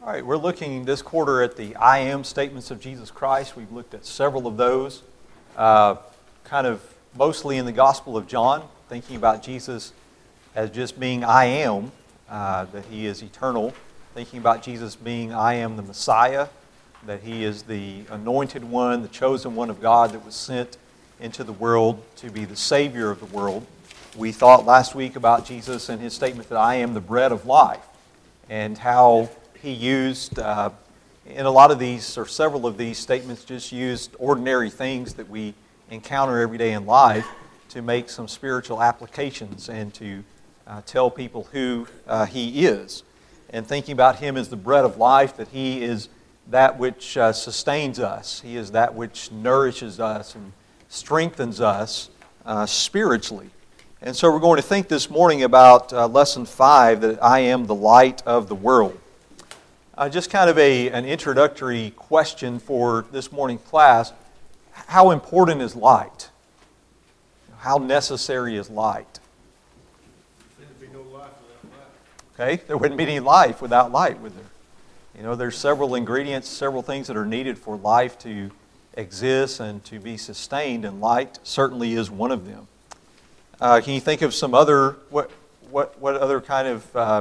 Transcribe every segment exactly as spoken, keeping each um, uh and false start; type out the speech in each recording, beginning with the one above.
All right, we're looking this quarter at the I am statements of Jesus Christ. We've looked at several of those, uh, kind of mostly in the Gospel of John, thinking about Jesus as just being I am, uh, that He is eternal, thinking about Jesus being I am the Messiah, that He is the anointed one, the chosen one of God that was sent into the world to be the Savior of the world. We thought last week about Jesus and His statement that I am the bread of life, and how He used, uh, in a lot of these, or several of these statements, just used ordinary things that we encounter every day in life to make some spiritual applications and to uh, tell people who uh, He is. And thinking about Him as the bread of life, that He is that which uh, sustains us. He is that which nourishes us and strengthens us uh, spiritually. And so we're going to think this morning about uh, lesson five, that I am the light of the world. Uh, just kind of a, an introductory question for this morning class. How important is light? How necessary is light? There'd be no life without light. Okay, there wouldn't be any life without light, would there? You know, there's several ingredients, several things that are needed for life to exist and to be sustained, and light certainly is one of them. Uh, can you think of some other, what what what other kind of, uh,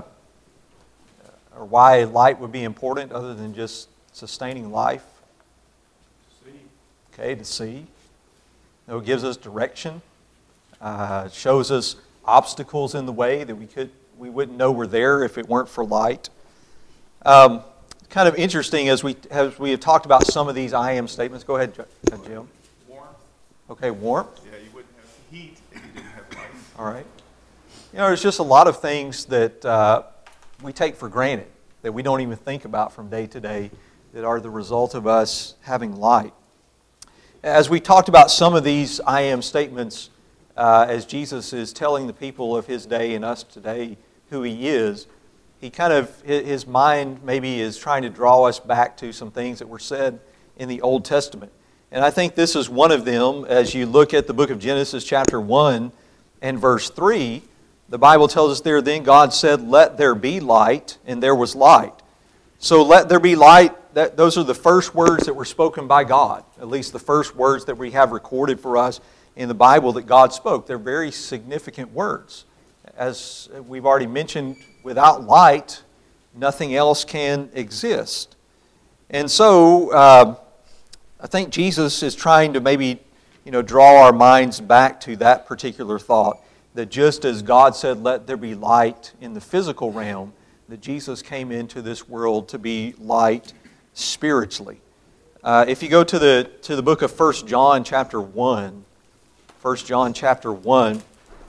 or why light would be important other than just sustaining life? See, Okay, to see. You know, it gives us direction, uh, shows us obstacles in the way that we could we wouldn't know were there if it weren't for light. Um, kind of interesting as we as we have talked about some of these I am statements. Go ahead, Jim. warmth. Okay, warmth. Yeah, you wouldn't have heat if you didn't have light. All right. You know, there's just a lot of things that uh, we take for granted, that we don't even think about from day to day, that are the result of us having light. As we talked about some of these I am statements, uh, as Jesus is telling the people of His day and us today who He is, He kind of, His mind maybe is trying to draw us back to some things that were said in the Old Testament. And I think this is one of them. As you look at the book of Genesis chapter one and verse three, the Bible tells us there, then God said, let there be light, and there was light. So let there be light, that, those are the first words that were spoken by God, at least the first words that we have recorded for us in the Bible that God spoke. They're very significant words. As we've already mentioned, without light, nothing else can exist. And so, uh, I think Jesus is trying to maybe, you know, draw our minds back to that particular thought, that just as God said, let there be light in the physical realm, that Jesus came into this world to be light spiritually. Uh, if you go to the to the book of First John chapter one, First John chapter one,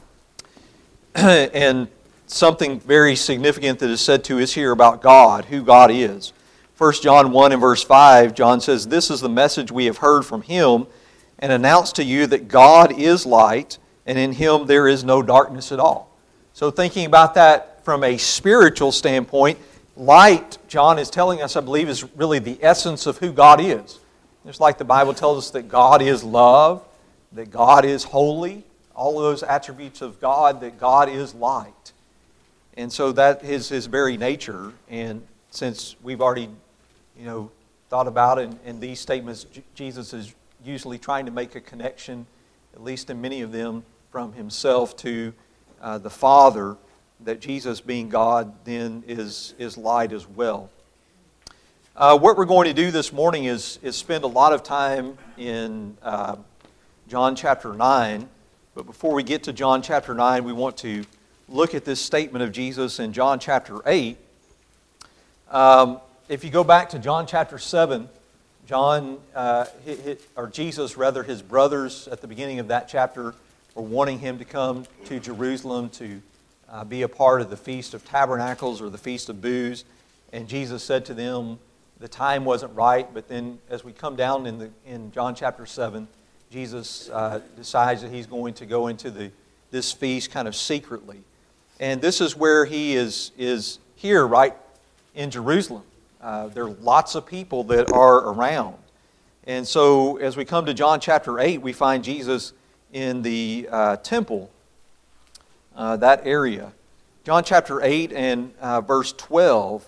and something very significant that is said to us here about God, who God is. First John one and verse five, John says, this is the message we have heard from Him and announced to you, that God is light, and in Him there is no darkness at all. So thinking about that from a spiritual standpoint, light, John is telling us, I believe, is really the essence of who God is. Just like the Bible tells us that God is love, that God is holy, all of those attributes of God, that God is light. And so that is His very nature. And since we've already, you know, thought about it, in these statements, J- Jesus is usually trying to make a connection, at least in many of them, from Himself to uh, the Father, that Jesus being God then is, is light as well. Uh, what we're going to do this morning is, is spend a lot of time in uh, John chapter nine. But before we get to John chapter nine, we want to look at this statement of Jesus in John chapter eight. Um, if you go back to John chapter seven, John, uh, hit, hit, or Jesus rather, His brothers at the beginning of that chapter were wanting Him to come to Jerusalem to uh, be a part of the Feast of Tabernacles or the Feast of Booths. And Jesus said to them, the time wasn't right. But then as we come down in, the, in John chapter seven, Jesus uh, decides that He's going to go into the this feast kind of secretly. And this is where He is, is here, right in Jerusalem. Uh, there are lots of people that are around. And so as we come to John chapter eight, we find Jesus in the uh, temple, uh, that area. John chapter eight and uh, verse twelve,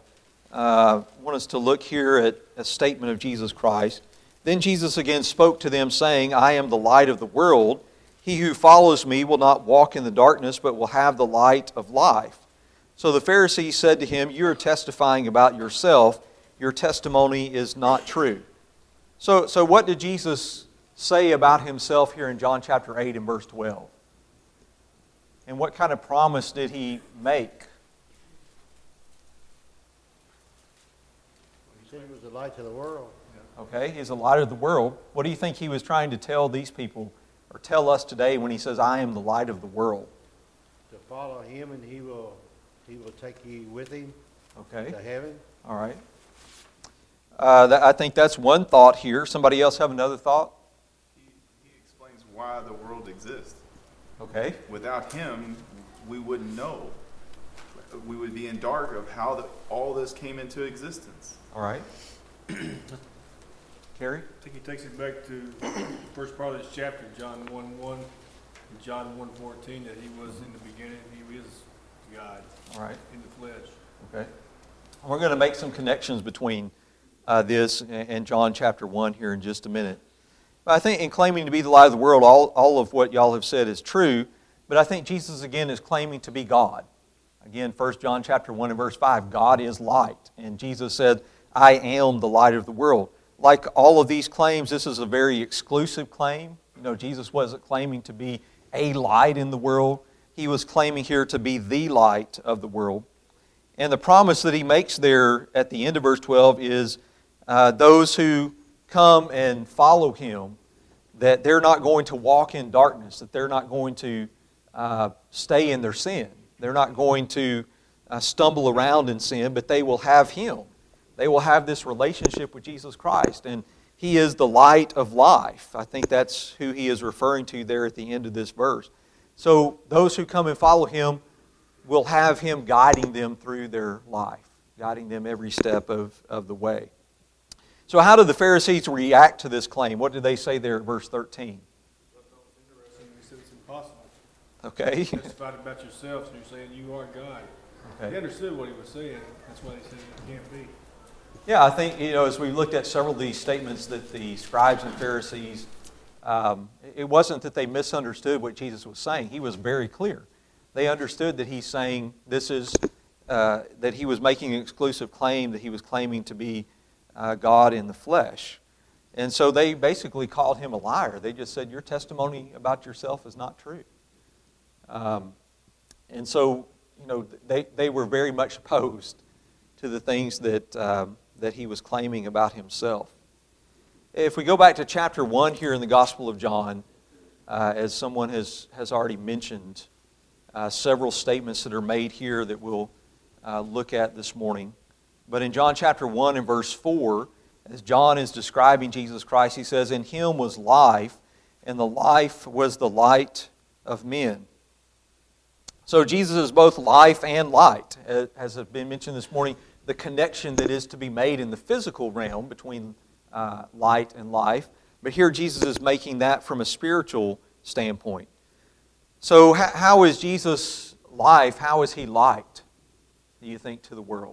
uh, I want us to look here at a statement of Jesus Christ. Then Jesus again spoke to them, saying, I am the light of the world. He who follows me will not walk in the darkness, but will have the light of life. So the Pharisees said to him, you are testifying about yourself. Your testimony is not true. So, so what did Jesus say about himself here in John chapter eight and verse twelve? And what kind of promise did he make? He said he was the light of the world. Okay, he's the light of the world. What do you think he was trying to tell these people or tell us today when he says, I am the light of the world? To follow him, and he will he will take you with him Okay, to heaven. all right. Uh, that, I think that's one thought here. Somebody else have another thought? He, he explains why the world exists. Okay. Without him, we wouldn't know. We would be in dark of how the, all this came into existence. All right. Kerry? I think he takes it back to the first part of this chapter, John one one and John one fourteen, that he was in the beginning, he is God All right. in the flesh. Okay. We're going to make some connections between uh, this and John chapter one here in just a minute. But I think in claiming to be the light of the world, all, all of what y'all have said is true, but I think Jesus again is claiming to be God. Again, First John chapter one and verse five, God is light. And Jesus said, I am the light of the world. Like all of these claims, this is a very exclusive claim. You know, Jesus wasn't claiming to be a light in the world. He was claiming here to be the light of the world. And the promise that he makes there at the end of verse twelve is uh, those who come and follow him, that they're not going to walk in darkness, that they're not going to uh, stay in their sin. They're not going to uh, stumble around in sin, but they will have him. They will have this relationship with Jesus Christ, and he is the light of life. I think that's who he is referring to there at the end of this verse. So those who come and follow him will have him guiding them through their life, guiding them every step of, of the way. So how did the Pharisees react to this claim? What did they say there at verse thirteen? I thought it was interesting. He said it's impossible. Okay. You testified about yourself, and you're saying you are God. Okay. They understood what he was saying. That's why they said it can't be. Yeah, I think, you know, as we looked at several of these statements that the scribes and Pharisees, um, it wasn't that they misunderstood what Jesus was saying. He was very clear. They understood that he's saying this is, uh, that he was making an exclusive claim, that he was claiming to be uh, God in the flesh. And so they basically called him a liar. They just said, your testimony about yourself is not true. Um, and so, you know, they, they were very much opposed to the things that, um, that he was claiming about himself. If we go back to chapter one here in the Gospel of John, uh, as someone has, has already mentioned, uh, several statements that are made here that we'll uh, look at this morning. But in John chapter one and verse four, as John is describing Jesus Christ, he says, in him was life, and the life was the light of men. So Jesus is both life and light. As has been mentioned this morning, the connection that is to be made in the physical realm between uh, light and life. But here Jesus is making that from a spiritual standpoint. So how, how is Jesus life? How is he light, do you think, to the world?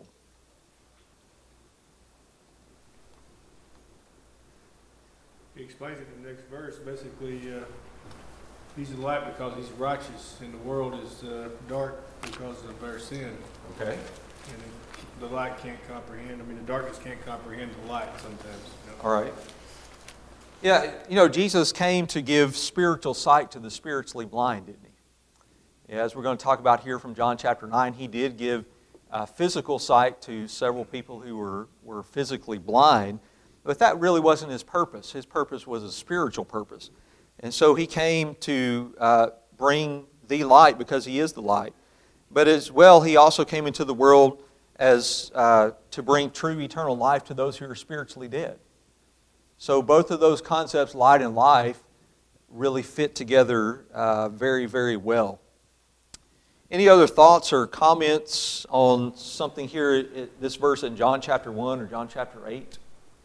He explains it in the next verse. Basically, uh, he's the light because he's righteous, and the world is uh, dark because of their sin. Okay. And the light can't comprehend. I mean, the darkness can't comprehend the light sometimes. You know? All right. Yeah, you know, Jesus came to give spiritual sight to the spiritually blind, didn't he? As we're going to talk about here from John chapter nine, he did give uh, physical sight to several people who were, were physically blind, but that really wasn't his purpose. His purpose was a spiritual purpose. And so he came to uh, bring the light because he is the light. But as well, he also came into the world as uh, to bring true eternal life to those who are spiritually dead. So both of those concepts, light and life, really fit together uh, very, very well. Any other thoughts or comments on something here, this verse in John chapter one or John chapter eight?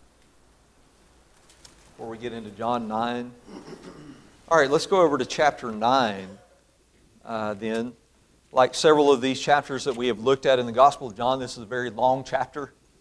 Before we get into John nine. All right, let's go over to chapter nine uh, then. Like several of these chapters that we have looked at in the Gospel of John, this is a very long chapter.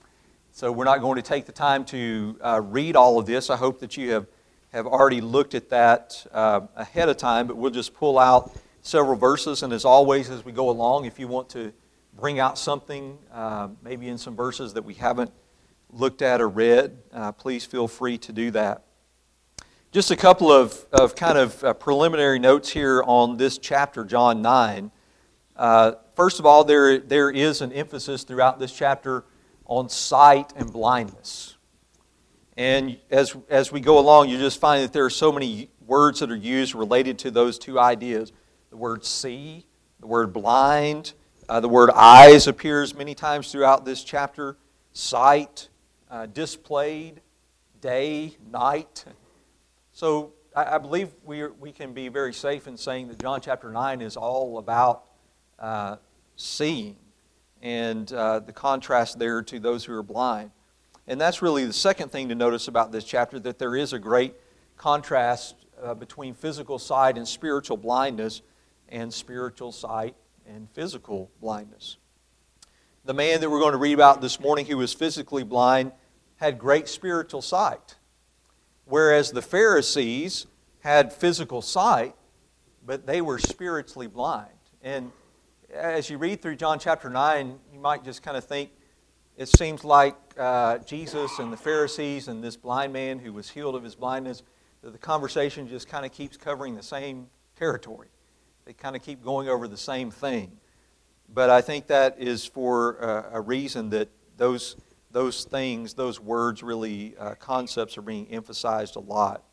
So we're not going to take the time to uh, read all of this. I hope that you have, have already looked at that uh, ahead of time, but we'll just pull out several verses. And as always, as we go along, if you want to bring out something, uh, maybe in some verses that we haven't looked at or read, uh, please feel free to do that. Just a couple of, of kind of uh, preliminary notes here on this chapter, John nine. Uh, first of all, there, there is an emphasis throughout this chapter on sight and blindness. And as, as we go along, you just find that there are so many words that are used related to those two ideas. The word see, the word blind, uh, the word eyes appears many times throughout this chapter. Sight, uh, displayed, day, night. So I, I believe we, are, we can be very safe in saying that John chapter nine is all about uh, seeing. And uh, the contrast there to those who are blind. And that's really the second thing to notice about this chapter, that there is a great contrast uh, between physical sight and spiritual blindness, and spiritual sight and physical blindness. The man that we're going to read about this morning who was physically blind had great spiritual sight, whereas the Pharisees had physical sight, but they were spiritually blind. And as you read through John chapter nine, you might just kind of think it seems like uh, Jesus and the Pharisees and this blind man who was healed of his blindness, that the conversation just kind of keeps covering the same territory. They kind of keep going over the same thing. But I think that is for uh, a reason that those, those things, those words, really, uh, concepts are being emphasized a lot.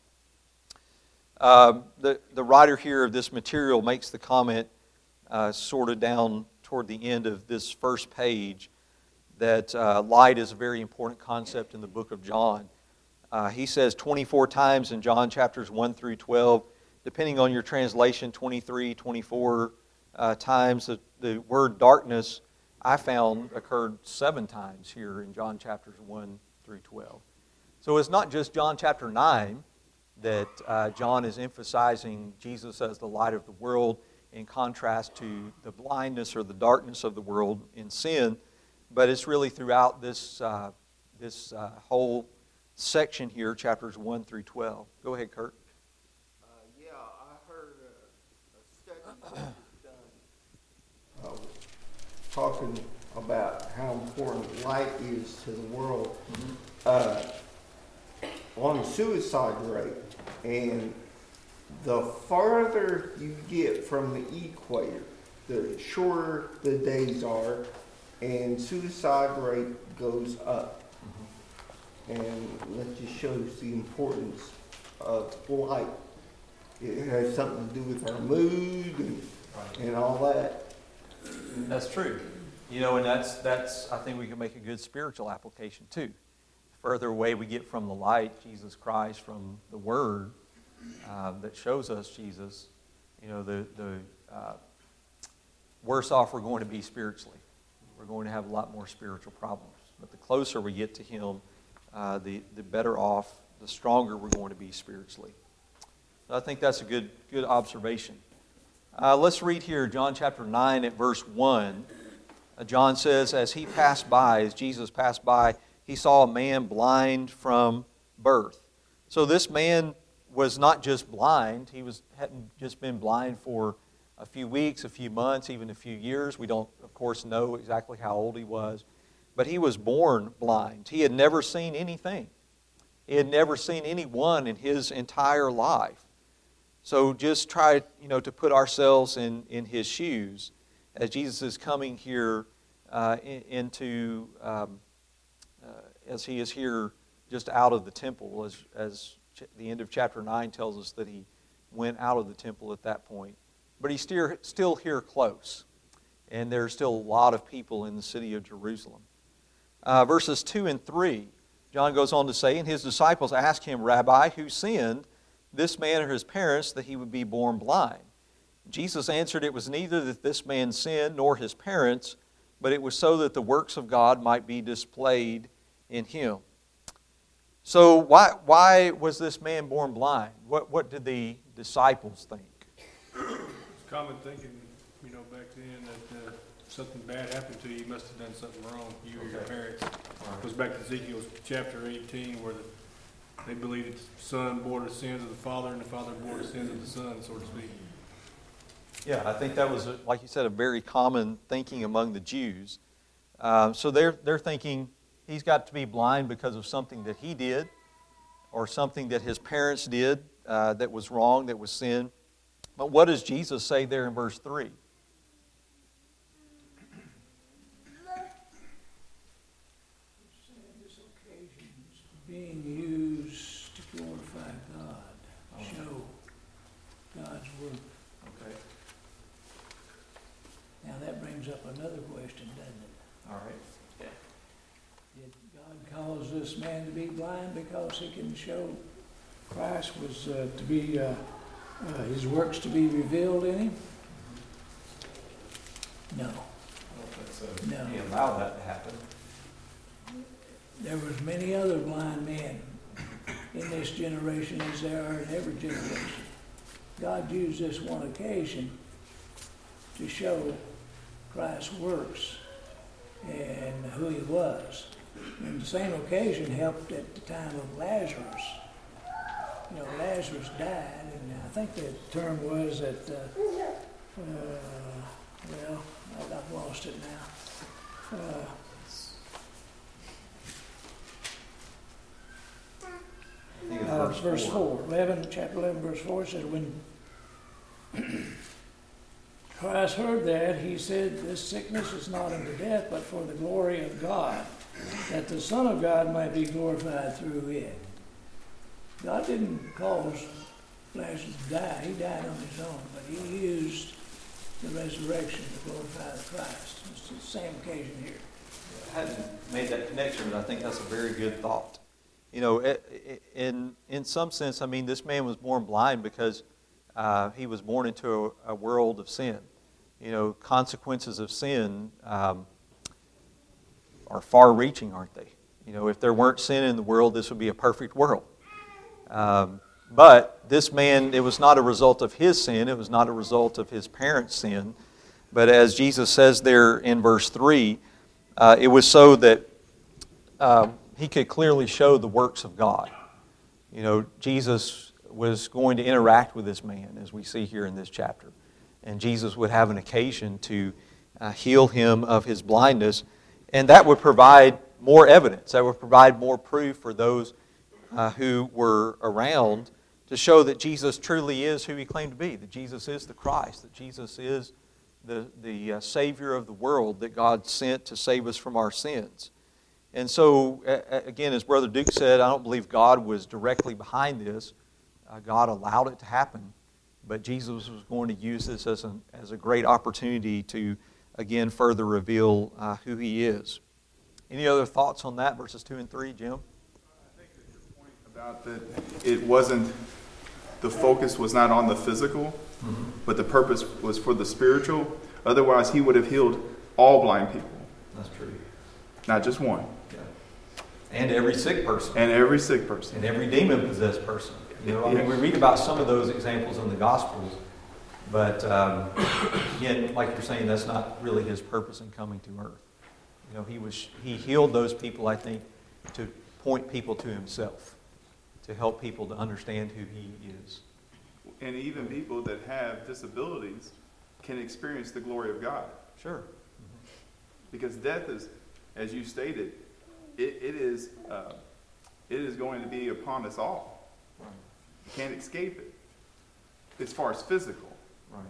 Um, the, the writer here of this material makes the comment Uh, sort of down toward the end of this first page, that uh, light is a very important concept in the book of John. Uh, he says twenty-four times in John chapters one through twelve, depending on your translation, twenty-three, twenty-four uh, times. The, the word darkness, I found, occurred seven times here in John chapters one through twelve. So it's not just John chapter nine that uh, John is emphasizing Jesus as the light of the world, in contrast to the blindness or the darkness of the world in sin, but it's really throughout this uh, this uh, whole section here, chapters one through twelve. Go ahead, Kurt. Uh, yeah, I heard a, a study that was done uh, talking about how important light is to the world mm-hmm. uh, on suicide rate. And the farther you get from the equator, the shorter the days are, and suicide rate goes up. Mm-hmm. And that just shows the importance of light. It has something to do with our mood and, and all that. That's true. You know, and that's, that's, I think we can make a good spiritual application too. The further away we get from the light, Jesus Christ, from the Word, Uh, that shows us Jesus, you know, the, the uh, worse off we're going to be spiritually. We're going to have a lot more spiritual problems. But the closer we get to Him, uh, the, the better off, the stronger we're going to be spiritually. So I think that's a good, good observation. Uh, let's read here John chapter nine at verse one. Uh, John says, as he passed by, as Jesus passed by, he saw a man blind from birth. So this man was not just blind. He was hadn't just been blind for a few weeks, a few months, even a few years. We don't, of course, know exactly how old he was. But he was born blind. He had never seen anything. He had never seen anyone in his entire life. So just try, you know, to put ourselves in, in his shoes as Jesus is coming here uh, in, into, um, uh, as he is here just out of the temple, as as the end of chapter nine tells us that he went out of the temple at that point. But he's still, still here close. And there's still a lot of people in the city of Jerusalem. Uh, verses two and three, John goes on to say, and his disciples asked him, Rabbi, who sinned, this man or his parents, that he would be born blind? Jesus answered, it was neither that this man sinned nor his parents, but it was so that the works of God might be displayed in him. So why why was this man born blind? What what did the disciples think? It's common thinking, you know, back then that uh, something bad happened to you, you must have done something wrong, you or your Okay. parents. right. Goes back to Ezekiel chapter eighteen, where the, they believe that the son bore the sins of the father, and the father bore the sins of the son, so to speak. Yeah, I think that was, a- like you said, a very common thinking among the Jews. Um, so they're they're thinking he's got to be blind because of something that he did, or something that his parents did uh, that was wrong, that was sin. But what does Jesus say there in verse three? This occasion is being used to glorify God, show God's work. Okay. Now that brings up another question, doesn't it? All right. Did God cause this man to be blind because he can show Christ was uh, to be, uh, uh, his works to be revealed in him? No. No. He allowed that to happen. There was many other blind men in this generation as there are in every generation. God used this one occasion to show Christ's works and who he was. And the same occasion helped at the time of Lazarus. You know, Lazarus died, and I think the term was that, uh, uh, well, I've I've lost it now. Uh, I think it's Uh, verse, verse four. four, eleven, chapter eleven, verse four says, when Christ heard that, he said, this sickness is not unto death, but for the glory of God, that the Son of God might be glorified through it. God didn't cause Lazarus to die. He died on his own, but he used the resurrection to glorify the Christ. It's the same occasion here. I hadn't made that connection, but I think that's a very good thought. You know, i- i- in in some sense, I mean, this man was born blind because uh, he was born into a, a world of sin. You know, consequences of sin um, are far-reaching, aren't they? You know, if there weren't sin in the world, this would be a perfect world. Um, but this man, it was not a result of his sin. It was not a result of his parents' sin. But as Jesus says there in verse three, uh, it was so that uh, he could clearly show the works of God. You know, Jesus was going to interact with this man, as we see here in this chapter. And Jesus would have an occasion to uh, heal him of his blindness. And that would provide more evidence. That would provide more proof for those uh, who were around to show that Jesus truly is who he claimed to be, that Jesus is the Christ, that Jesus is the, the uh, Savior of the world that God sent to save us from our sins. And so, uh, again, as Brother Duke said, I don't believe God was directly behind this. Uh, God allowed it to happen. But Jesus was going to use this as, an, as a great opportunity to, again, further reveal uh, who he is. Any other thoughts on that, verses two and three, Jim? I think that your point about that it wasn't, the focus was not on the physical, mm-hmm. but the purpose was for the spiritual. Otherwise, he would have healed all blind people. That's true. Not just one. Yeah. And every sick person. And every sick person. And every demon-possessed person. You know, I mean, we read about some of those examples in the Gospels, but um, again, like you're saying, that's not really his purpose in coming to earth. You know, he was he healed those people, I think, to point people to himself, to help people to understand who he is. And even people that have disabilities can experience the glory of God. Sure. Mm-hmm. Because death is, as you stated, it, it is uh, it is going to be upon us all. Right. You can't escape it as far as physical. Right.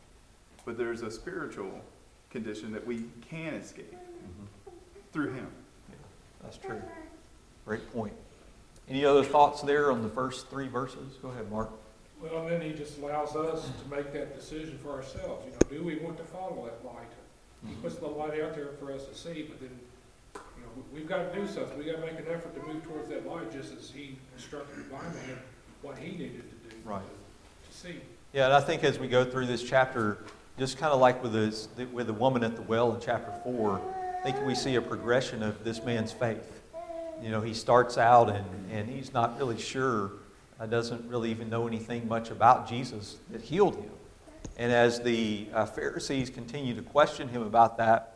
But there's a spiritual condition that we can escape Mm-hmm. through him. Yeah, that's true. Great point. Any other thoughts there on the first three verses? Go ahead, Mark. Well, and then he just allows us to make that decision for ourselves. You know, do we want to follow that light? He puts the light out there for us to see, but then, you know, we- we've got to do something. We've got to make an effort to move towards that light, just as he instructed the blind man what he needed to do Right. to see. Yeah, and I think as we go through this chapter, just kind of like with this, with the woman at the well in chapter four, I think we see a progression of this man's faith. You know, he starts out and, and he's not really sure, uh, doesn't really even know anything much about Jesus that healed him. And as the uh, Pharisees continue to question him about that,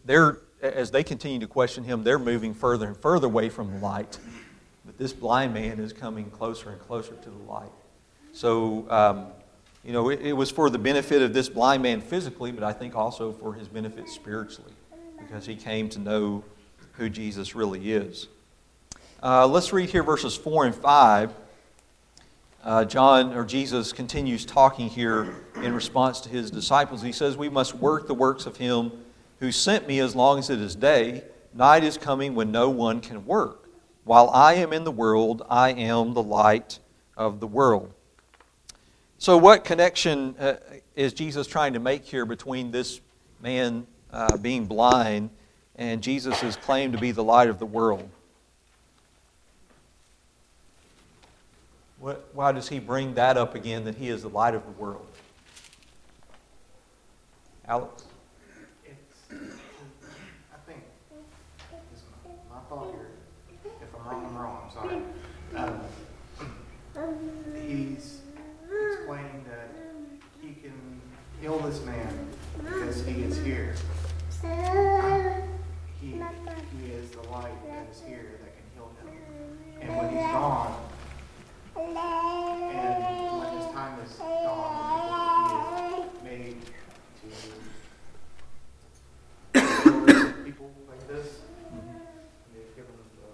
they're, as they continue to question him, they're moving further and further away from the light. But this blind man is coming closer and closer to the light. So, um, you know, it, it was for the benefit of this blind man physically, but I think also for his benefit spiritually, because he came to know who Jesus really is. Uh, let's read here verses four and five. Uh, John, or Jesus, continues talking here in response to his disciples. He says, "We must work the works of him who sent me as long as it is day. Night is coming when no one can work. While I am in the world, I am the light of the world." So what connection uh, is Jesus trying to make here between this man uh, being blind and Jesus' claim to be the light of the world? What, why does he bring that up again, that he is the light of the world? Alex? It's, I think, this is my, my thought here. If I'm wrong, I'm wrong, I'm sorry. Um, he's explaining that he can heal this man because he is here. He, he is the light that is here that can heal him. And when he's gone, and when his time is gone, he is made to people like this. They've given him the,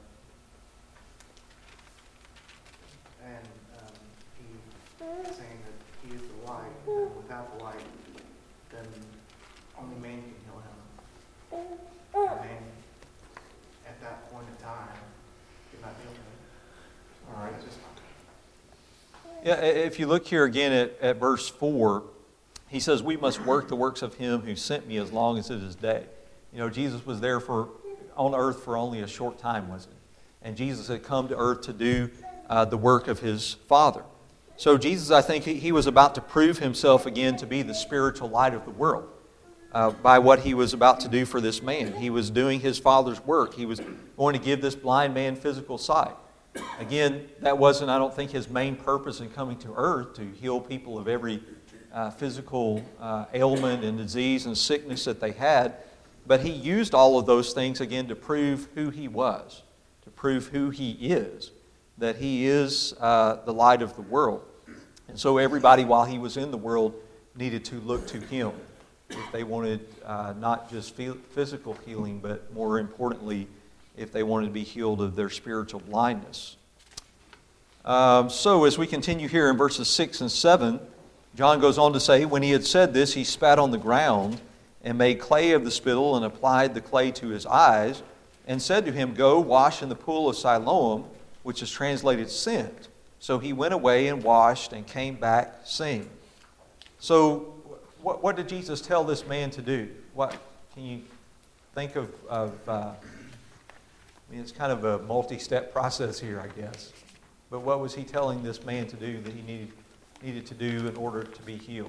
and um, he's saying that he is the light, and without the light, then only man can heal him. And man, at that point in time, could not heal him. All right. It's just Yeah, if you look here again at, at verse four, he says, "We must work the works of him who sent me as long as it is day." You know, Jesus was there for on earth for only a short time, wasn't he? And Jesus had come to earth to do uh, the work of his Father. So Jesus, I think, he, he was about to prove himself again to be the spiritual light of the world uh, by what he was about to do for this man. He was doing his Father's work. He was going to give this blind man physical sight. Again, that wasn't, I don't think, his main purpose in coming to earth, to heal people of every uh, physical uh, ailment and disease and sickness that they had. But he used all of those things, again, to prove who he was, to prove who he is, that he is uh, the light of the world. And so everybody, while he was in the world, needed to look to him if they wanted uh, not just physical healing, but more importantly, if they wanted to be healed of their spiritual blindness. Um, so as we continue here in verses six and seven, John goes on to say, "When he had said this, he spat on the ground and made clay of the spittle and applied the clay to his eyes and said to him, 'Go wash in the pool of Siloam,' which is translated sent. So he went away and washed and came back seeing." So what, what did Jesus tell this man to do? What can you think of, of uh, I mean, it's kind of a multi-step process here, I guess. But what was he telling this man to do that he needed needed to do in order to be healed?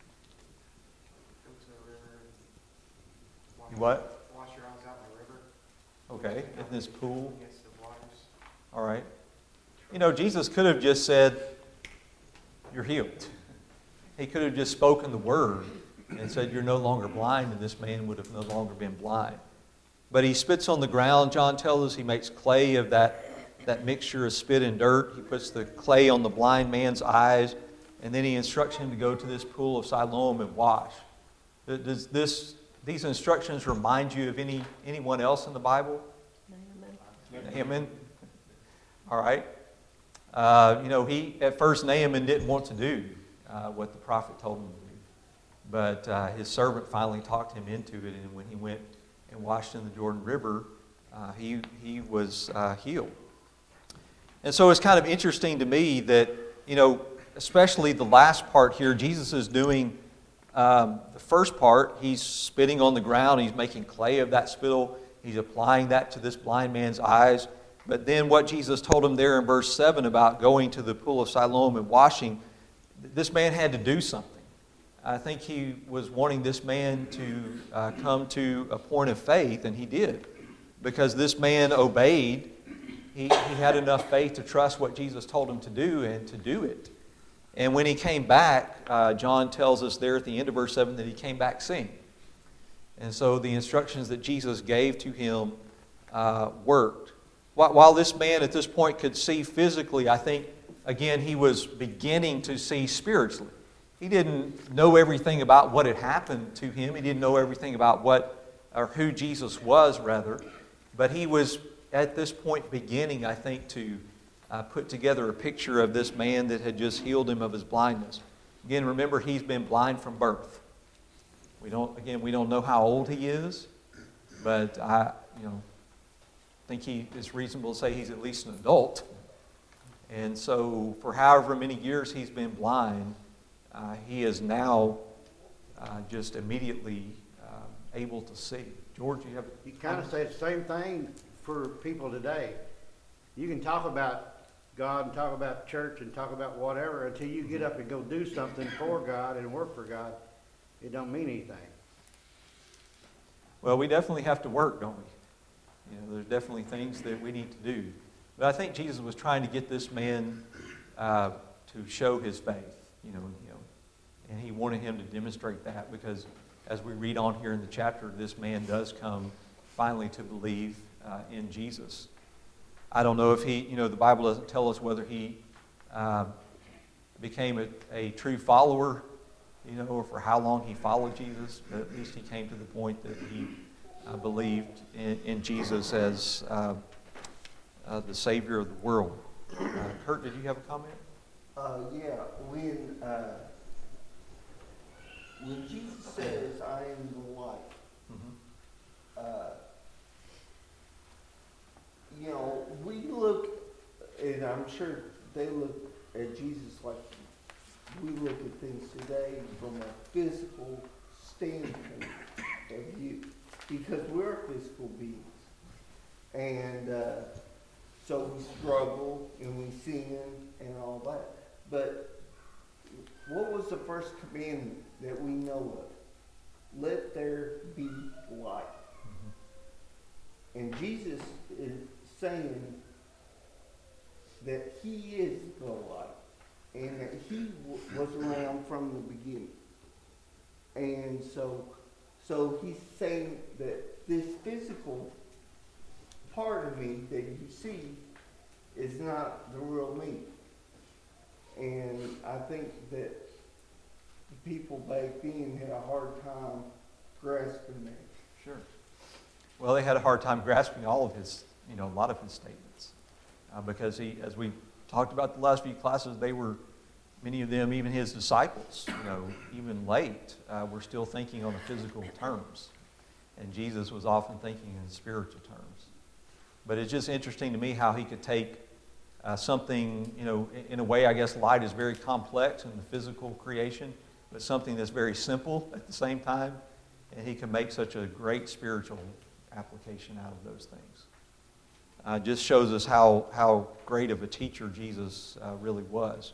go to the river and wash, You what? wash your eyes out in the river. Okay, in this pool. Against the waters. All right. You know, Jesus could have just said, "You're healed." He could have just spoken the word and said, "You're no longer blind," and this man would have no longer been blind. But he spits on the ground. John tells us he makes clay of that, that mixture of spit and dirt. He puts the clay on the blind man's eyes, and then he instructs him to go to this pool of Siloam and wash. Does this, these instructions remind you of any anyone else in the Bible? Naaman. Naaman. All right. Uh, you know, he at first Naaman didn't want to do uh, what the prophet told him to do. But uh, his servant finally talked him into it, and when he went and washed in the Jordan River, uh, he, he was uh, healed. And so it's kind of interesting to me that, you know, especially the last part here, Jesus is doing um, the first part. He's spitting on the ground. He's making clay of that spittle. He's applying that to this blind man's eyes. But then what Jesus told him there in verse seven about going to the pool of Siloam and washing, this man had to do something. I think he was wanting this man to uh, come to a point of faith, and he did. Because this man obeyed, he, he had enough faith to trust what Jesus told him to do and to do it. And when he came back, uh, John tells us there at the end of verse seven that he came back seeing. And so the instructions that Jesus gave to him uh, worked. While, while this man at this point could see physically, I think, again, he was beginning to see spiritually. He didn't know everything about what had happened to him. He didn't know everything about what, or who Jesus was, rather. But he was, at this point, beginning, I think, to uh, put together a picture of this man that had just healed him of his blindness. Again, remember, he's been blind from birth. We don't, again, we don't know how old he is, but I, you know, think he it's reasonable to say he's at least an adult. And so, for however many years he's been blind, uh, he is now uh, just immediately uh, able to see. George, you have. You kind of say the same thing for people today. You can talk about God and talk about church and talk about whatever until you get up and go do something for God and work for God. It don't mean anything. Well, we definitely have to work, don't we? You know, there's definitely things that we need to do. But I think Jesus was trying to get this man uh, to show his faith, you know, you know, and he wanted him to demonstrate that because, as we read on here in the chapter, this man does come finally to believe uh, in Jesus. I don't know if he, you know, the Bible doesn't tell us whether he uh, became a, a true follower, you know, or for how long he followed Jesus, but at least he came to the point that he uh, believed in, in Jesus as uh, uh, the Savior of the world. Uh, Kurt, did you have a comment? Uh, yeah, when uh, when Jesus says, "I am the light," Mm-hmm. uh, you know, we look, and I'm sure they look at Jesus like we look at things today from a physical standpoint of view, because we're physical beings, and uh, so we struggle and we sin and all that. But what was the first commandment that we know of? Let there be light. Mm-hmm. And Jesus is saying that he is the light and that he w- was around from the beginning. And so, so he's saying that this physical part of me that you see is not the real me. And I think that the people back then had a hard time grasping that. Sure. Well, they had a hard time grasping all of his, you know, a lot of his statements. Uh, because he, as we talked about the last few classes, they were, many of them, even his disciples, you know, even late, uh, were still thinking on the physical terms. And Jesus was often thinking in spiritual terms. But it's just interesting to me how he could take uh, something, you know, in, in a way, I guess light is very complex in the physical creation, but something that's very simple at the same time. And he can make such a great spiritual application out of those things. Uh, just shows us how, how great of a teacher Jesus uh, really was.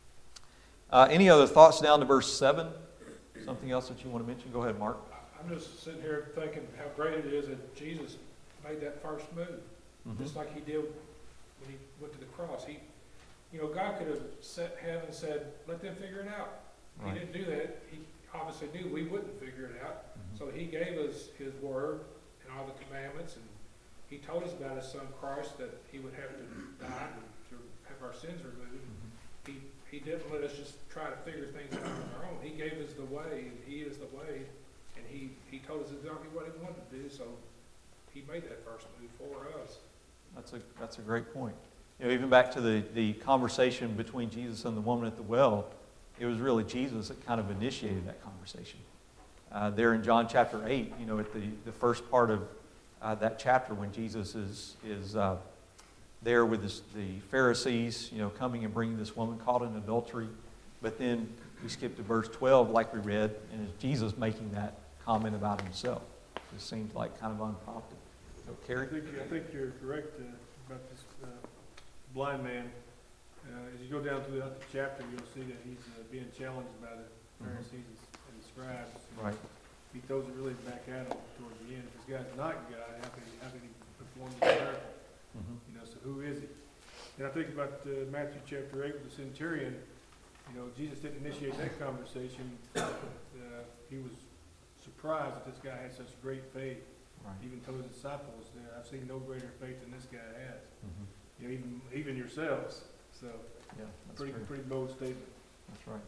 Uh, any other thoughts down to verse seven? Something else that you want to mention? Go ahead, Mark. I'm just sitting here thinking how great it is that Jesus made that first move, Mm-hmm. just like he did when he went to the cross. He, you know, God could have set heaven and said, "Let them figure it out." Right. He didn't do that. He obviously knew we wouldn't figure it out, Mm-hmm. so he gave us his word and all the commandments, and he told us about his son Christ that he would have to die to have our sins removed. Mm-hmm. He he didn't let us just try to figure things out on our own. He gave us the way, and he is the way, and he, he told us exactly what he wanted to do, so he made that first move for us. That's a that's a great point. You know, even back to the, the conversation between Jesus and the woman at the well, it was really Jesus that kind of initiated that conversation. Uh, there in John chapter eight, you know, at the, the first part of uh, that chapter when Jesus is is uh, there with this, the Pharisees, you know, coming and bringing this woman caught in adultery. But then we skip to verse twelve, like we read, and it's Jesus making that comment about himself. It seems like kind of unprompted. So, I Kerry? think, I think you're correct uh, about this uh, blind man. Uh, as you go down throughout the chapter, you'll see that he's uh, being challenged by the Pharisees and the scribes. Right. He throws it really back at him towards the end. If this guy's not God, how can he, how can he perform this miracle? Mm-hmm. You know, so who is he? And I think about uh, Matthew chapter eight with the centurion. You know, Jesus didn't initiate that conversation. Uh, he was surprised that this guy had such great faith. Right. Even told his disciples, that I've seen no greater faith than this guy has. Mhm. You know, even even yourselves. So, Yeah, that's pretty true. pretty bold statement. That's right.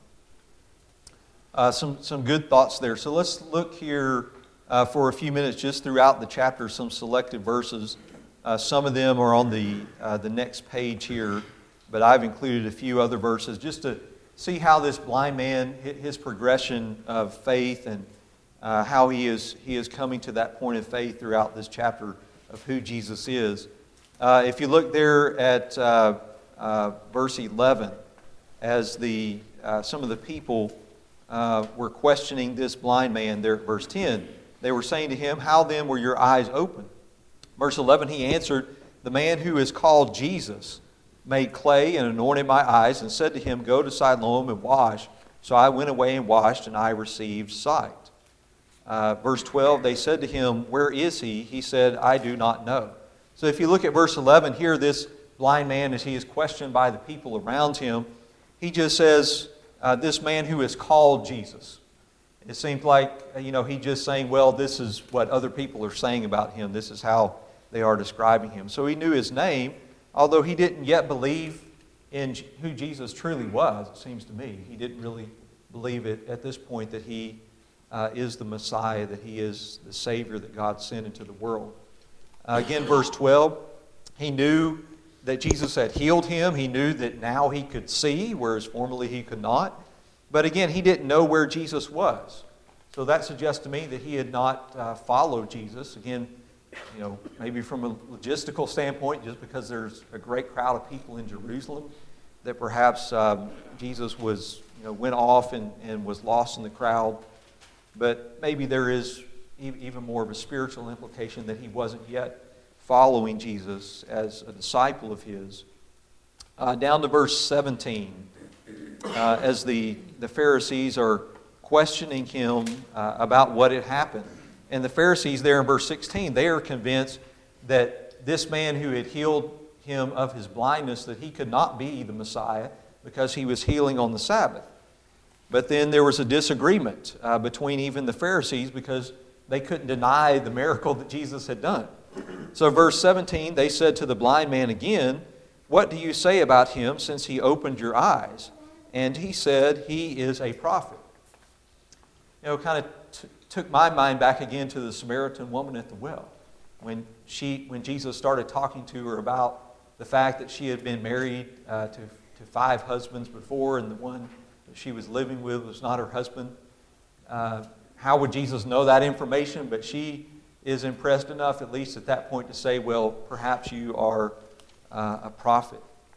Uh, some, some good thoughts there. So let's look here uh, for a few minutes just throughout the chapter, some selected verses. Uh, some of them are on the, uh, the next page here, but I've included a few other verses just to see how this blind man, his progression of faith and uh, how he is, he is coming to that point of faith throughout this chapter of who Jesus is. Uh, if you look there at uh, uh, verse eleven, as the uh, some of the people uh, were questioning this blind man there at verse ten, they were saying to him, "How then were your eyes opened?" Verse eleven, he answered, "The man who is called Jesus made clay and anointed my eyes and said to him, 'Go to Siloam and wash.' So I went away and washed, and I received sight." Uh, verse twelve, they said to him, "Where is he?" He said, "I do not know." So if you look at verse eleven, here this blind man, as he is questioned by the people around him, he just says, uh, this man who is called Jesus. It seems like, you know, he just saying, well, this is what other people are saying about him. This is how they are describing him. So he knew his name, although he didn't yet believe in who Jesus truly was, it seems to me. He didn't really believe it at this point that he uh, is the Messiah, that he is the Savior that God sent into the world. Uh, again, verse twelve, he knew that Jesus had healed him. He knew that now he could see, whereas formerly he could not. But again, he didn't know where Jesus was. So that suggests to me that he had not uh, followed Jesus. Again, you know, maybe from a logistical standpoint, just because there's a great crowd of people in Jerusalem, that perhaps um, Jesus was, you know, went off and, and was lost in the crowd. But maybe there is even more of a spiritual implication that he wasn't yet following Jesus as a disciple of his. Uh, down to verse seventeen, uh, as the, the Pharisees are questioning him uh, about what had happened. And the Pharisees there in verse sixteen, they are convinced that this man who had healed him of his blindness, that he could not be the Messiah because he was healing on the Sabbath. But then there was a disagreement uh, between even the Pharisees because they couldn't deny the miracle that Jesus had done. So verse seventeen, they said to the blind man again, "What do you say about him since he opened your eyes?" And he said, "He is a prophet." You know, kind of t- took my mind back again to the Samaritan woman at the well. When she, when Jesus started talking to her about the fact that she had been married uh, to, to five husbands before, and the one that she was living with was not her husband. Uh, how would Jesus know that information? But she is impressed enough, at least at that point, to say, well, perhaps you are uh, a prophet.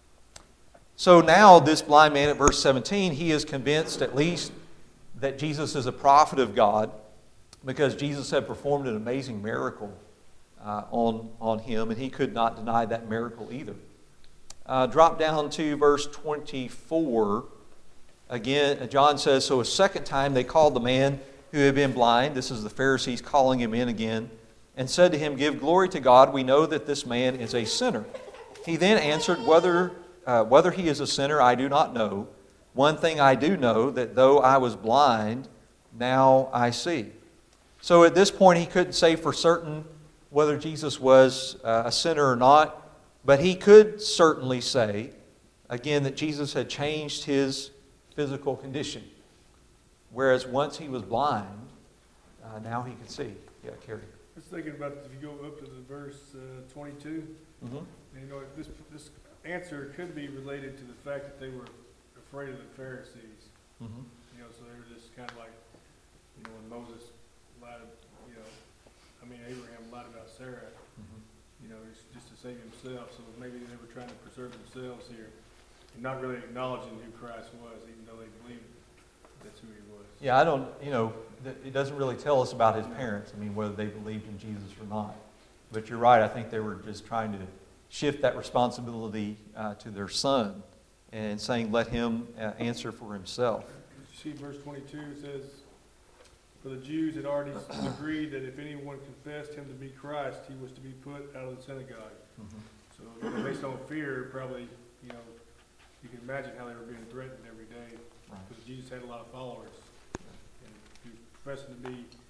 So now this blind man at verse seventeen, he is convinced at least that Jesus is a prophet of God because Jesus had performed an amazing miracle uh, on, on him, and he could not deny that miracle either. Uh, drop down to verse twenty-four. Again, John says, "So a second time they called the man who had been blind," this is the Pharisees calling him in again, "and said to him, 'Give glory to God. We know that this man is a sinner.' He then answered, whether, uh, whether he is a sinner, I do not know. One thing I do know, that though I was blind, now I see." So at this point, he couldn't say for certain whether Jesus was uh, a sinner or not, but he could certainly say, again, that Jesus had changed his physical condition. Whereas once he was blind, uh, now he could see. Yeah, Kerry. I was thinking about if you go up to the verse uh, twenty-two, Mm-hmm. you know, this this answer could be related to the fact that they were afraid of the Pharisees. Mm-hmm. You know, so they were just kind of like, you know, when Moses lied, you know, I mean Abraham lied about Sarah, Mm-hmm. you know, just, just to save himself. So maybe they were trying to preserve themselves here, and not really acknowledging who Christ was, even though they believed that's who he was. Yeah, I don't, you know, it doesn't really tell us about his parents, I mean, whether they believed in Jesus or not. But you're right, I think they were just trying to shift that responsibility uh, to their son and saying, let him uh, answer for himself. You see verse twenty-two, it says, "For the Jews had already agreed that if anyone confessed him to be Christ, he was to be put out of the synagogue." Mm-hmm. So, you know, based on fear, probably, you know, you can imagine how they were being threatened every day, Right. because Jesus had a lot of followers. And if you're professing to be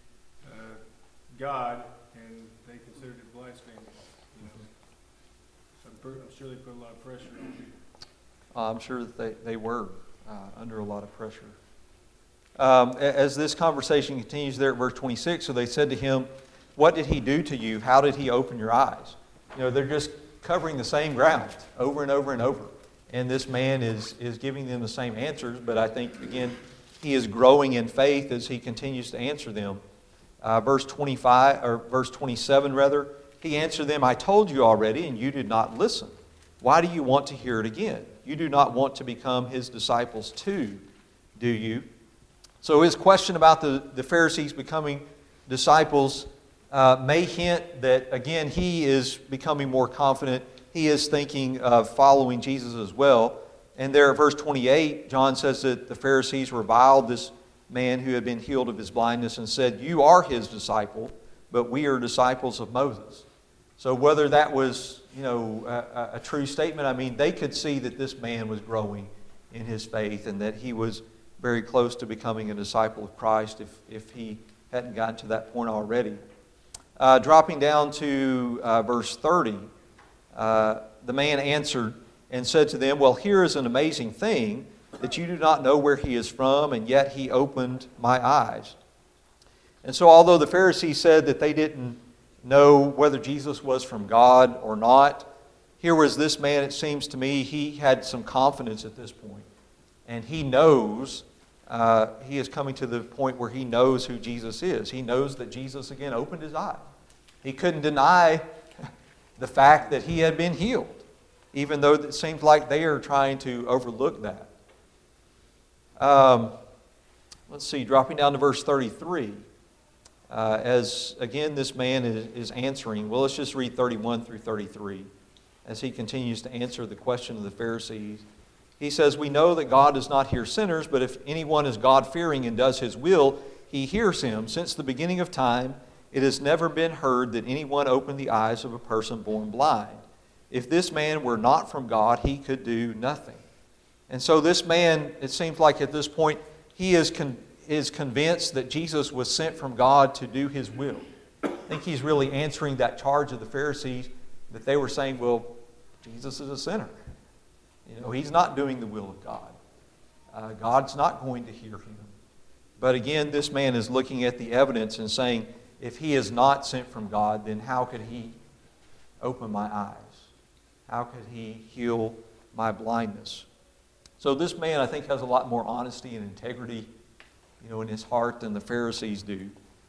uh, God, and they considered it blasphemy. You know, so I'm, per- I'm sure they put a lot of pressure on you. I'm sure that they, they were uh, under a lot of pressure. Um, a- as this conversation continues there at verse twenty-six, so they said to him, "What did he do to you? How did he open your eyes?" You know, they're just covering the same ground over and over and over. And this man is, is giving them the same answers, but I think, again, he is growing in faith as he continues to answer them. Uh, verse twenty-five, or verse twenty-seven rather, he answered them, "I told you already, and you did not listen. Why do you want to hear it again? You do not want to become his disciples too, do you?" So his question about the, the Pharisees becoming disciples uh, may hint that, again, he is becoming more confident. He is thinking of following Jesus as well. And there at verse twenty-eight, John says that the Pharisees reviled this man who had been healed of his blindness and said, "You are his disciple, but we are disciples of Moses." So whether that was, you know, a, a true statement, I mean, they could see that this man was growing in his faith and that he was very close to becoming a disciple of Christ if, if he hadn't gotten to that point already. Uh, dropping down to uh, verse thirty, uh, the man answered and said to them, "Well, here is an amazing thing, that you do not know where he is from, and yet he opened my eyes." And so although the Pharisees said that they didn't know whether Jesus was from God or not, here was this man, it seems to me, he had some confidence at this point. And he knows, uh, he is coming to the point where he knows who Jesus is. He knows that Jesus, again, opened his eyes. He couldn't deny the fact that he had been healed, even though it seems like they are trying to overlook that. Um, let's see, dropping down to verse thirty-three. Uh, as, again, this man is, is answering. Well, let's just read thirty-one through thirty-three as he continues to answer the question of the Pharisees. He says, "We know that God does not hear sinners, but if anyone is God-fearing and does his will, he hears him. Since the beginning of time, it has never been heard that anyone opened the eyes of a person born blind. If this man were not from God, he could do nothing." And so this man, it seems like at this point, he is con- is convinced that Jesus was sent from God to do his will. I think he's really answering that charge of the Pharisees that they were saying, well, Jesus is a sinner. You know, he's not doing the will of God. Uh, God's not going to hear him. But again, this man is looking at the evidence and saying, if he is not sent from God, then how could he open my eyes? How could he heal my blindness? So this man, I think, has a lot more honesty and integrity, you know, in his heart than the Pharisees do.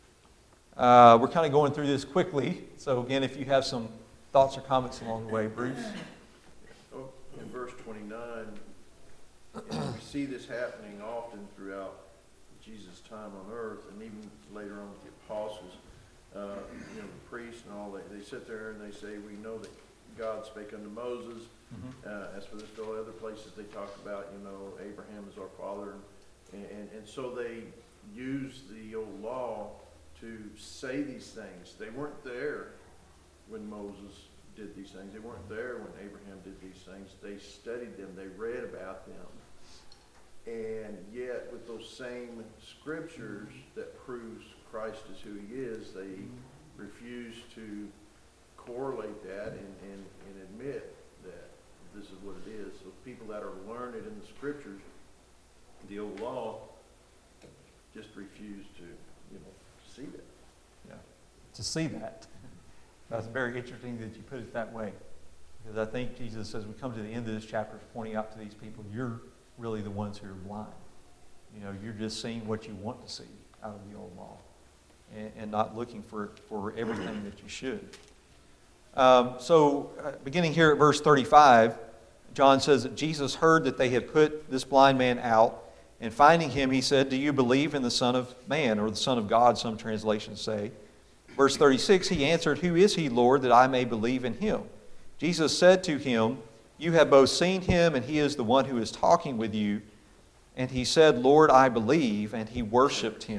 Uh, we're kind of going through this quickly. So again, if you have some thoughts or comments along the way, Bruce. Oh, in verse twenty-nine, you know, we see this happening often throughout Jesus' time on earth, and even later on with the apostles. Uh, you know, the priests and all, they, they sit there and they say, we know that God spake unto Moses. Mm-hmm. Uh, as for this fellow, other places they talk about, you know, Abraham is our father. And, and, and so they use the old law to say these things. They weren't there when Moses did these things. They weren't there when Abraham did these things. They studied them. They read about them. And yet, with those same scriptures that proves Christ is who he is, they refuse to correlate that and, and, and admit that this is what it is. So people that are learned in the scriptures, the old law, just refuse to, you know, see that. Yeah, to see that. That's very interesting that you put it that way. Because I think Jesus, as we come to the end of this chapter, is pointing out to these people, you're really the ones who are blind. You know, you're just seeing what you want to see out of the old law and, and not looking for, for everything that you should. Um, so, uh, beginning here at verse thirty-five, John says that Jesus heard that they had put this blind man out, and finding him, he said, "Do you believe in the Son of Man," or the Son of God, some translations say. Verse thirty-six, he answered, "Who is he, Lord, that I may believe in him?" Jesus said to him, "You have both seen him, and he is the one who is talking with you." And he said, "Lord, I believe," and he worshipped him.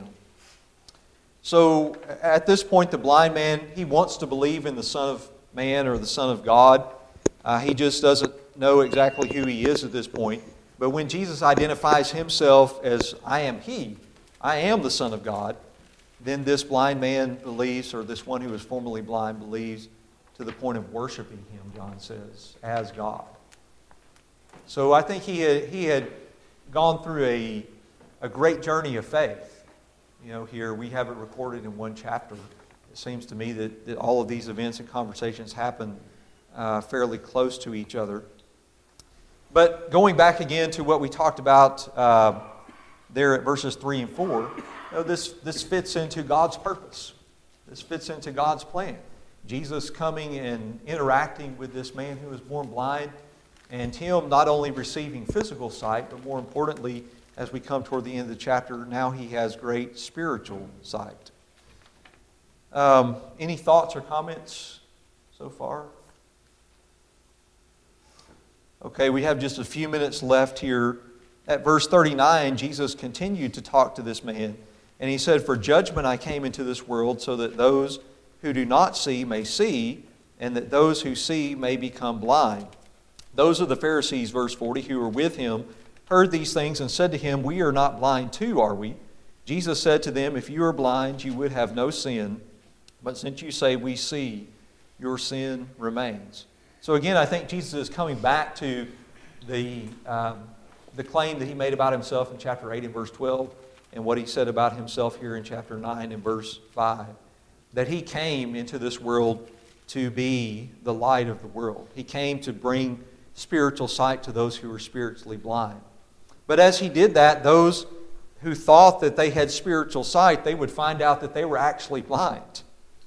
So at this point, the blind man, he wants to believe in the Son of Man or the Son of God. Uh, he just doesn't know exactly who he is at this point. But when Jesus identifies himself as, "I am he, I am the Son of God," then this blind man believes, or this one who was formerly blind believes, to the point of worshiping him, John says, as God. So I think he had, he had gone through a, a great journey of faith. You know, here we have it recorded in one chapter. It seems to me that, that all of these events and conversations happen uh, fairly close to each other. But going back again to what we talked about uh, there at verses three and four, you know, this, this fits into God's purpose. This fits into God's plan. Jesus coming and interacting with this man who was born blind, and him not only receiving physical sight, but more importantly, as we come toward the end of the chapter, now he has great spiritual sight. Um, any thoughts or comments so far? Okay, we have just a few minutes left here. At verse thirty-nine, Jesus continued to talk to this man, and he said, "For judgment I came into this world, so that those who do not see may see, and that those who see may become blind." Those of the Pharisees, verse forty, who were with him, heard these things and said to him, "We are not blind too, are we?" Jesus said to them, "If you are blind, you would have no sin. But since you say we see, your sin remains." So again, I think Jesus is coming back to the, um, the claim that he made about himself in chapter eight and verse twelve, and what he said about himself here in chapter nine and verse five. That he came into this world to be the light of the world. He came to bring spiritual sight to those who were spiritually blind. But as he did that, those who thought that they had spiritual sight, they would find out that they were actually blind.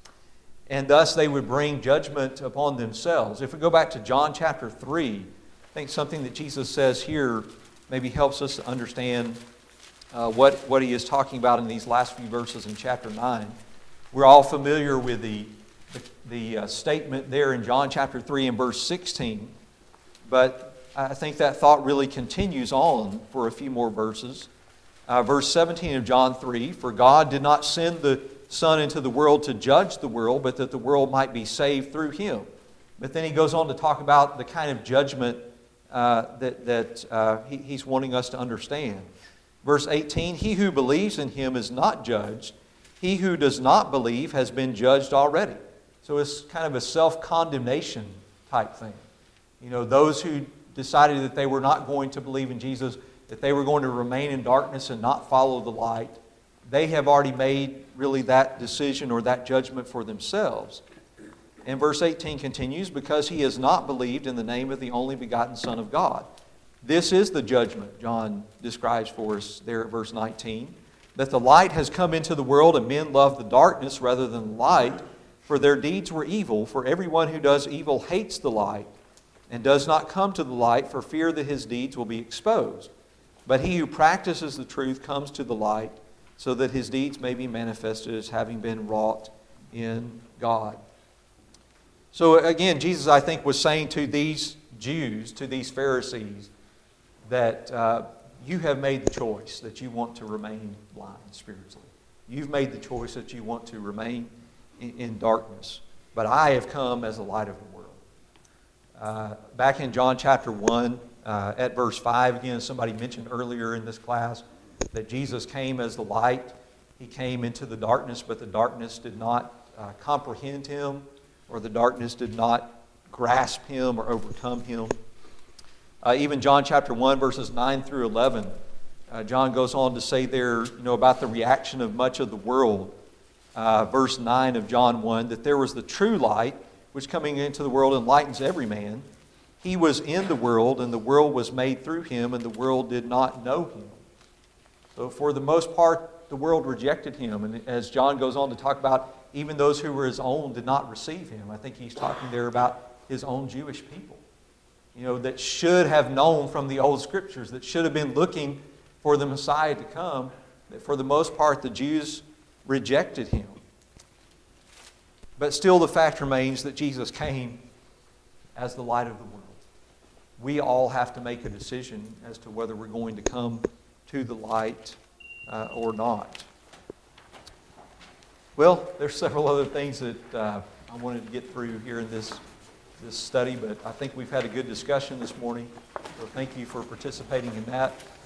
And thus they would bring judgment upon themselves. If we go back to John chapter three, I think something that Jesus says here maybe helps us to understand uh, what, what he is talking about in these last few verses in chapter nine. We're all familiar with the, the, the uh, statement there in John chapter three and verse sixteen. But I think that thought really continues on for a few more verses. Uh, verse seventeen of John three, "For God did not send the Son into the world to judge the world, but that the world might be saved through him." But then he goes on to talk about the kind of judgment uh, that, that uh, he, he's wanting us to understand. Verse eighteen, "He who believes in him is not judged. He who does not believe has been judged already." So it's kind of a self-condemnation type thing. You know, those who decided that they were not going to believe in Jesus, that they were going to remain in darkness and not follow the light, they have already made really that decision or that judgment for themselves. And verse eighteen continues, "Because he has not believed in the name of the only begotten Son of God." This is the judgment John describes for us there at verse nineteen. "That the light has come into the world, and men love the darkness rather than the light, for their deeds were evil. For everyone who does evil hates the light, and does not come to the light for fear that his deeds will be exposed. But he who practices the truth comes to the light, so that his deeds may be manifested as having been wrought in God." So again, Jesus, I think, was saying to these Jews, to these Pharisees, that uh, you have made the choice that you want to remain blind spiritually. You've made the choice that you want to remain in, in darkness. But I have come as the light of the world. Uh, back in John chapter one, uh, at verse five, again, somebody mentioned earlier in this class that Jesus came as the light. He came into the darkness, but the darkness did not uh, comprehend him, or the darkness did not grasp him or overcome him. Uh, even John chapter one, verses nine through eleven, uh, John goes on to say there, you know, about the reaction of much of the world. Uh, verse nine of John one, that there was the true light, which coming into the world enlightens every man. He was in the world, and the world was made through him, and the world did not know him. So for the most part, the world rejected him. And as John goes on to talk about, even those who were his own did not receive him. I think he's talking there about his own Jewish people, you know, that should have known from the old scriptures, that should have been looking for the Messiah to come. That for the most part, the Jews rejected him. But still the fact remains that Jesus came as the light of the world. We all have to make a decision as to whether we're going to come to the light uh, or not. Well, there's several other things that uh, I wanted to get through here in this, this study, but I think we've had a good discussion this morning. So thank you for participating in that.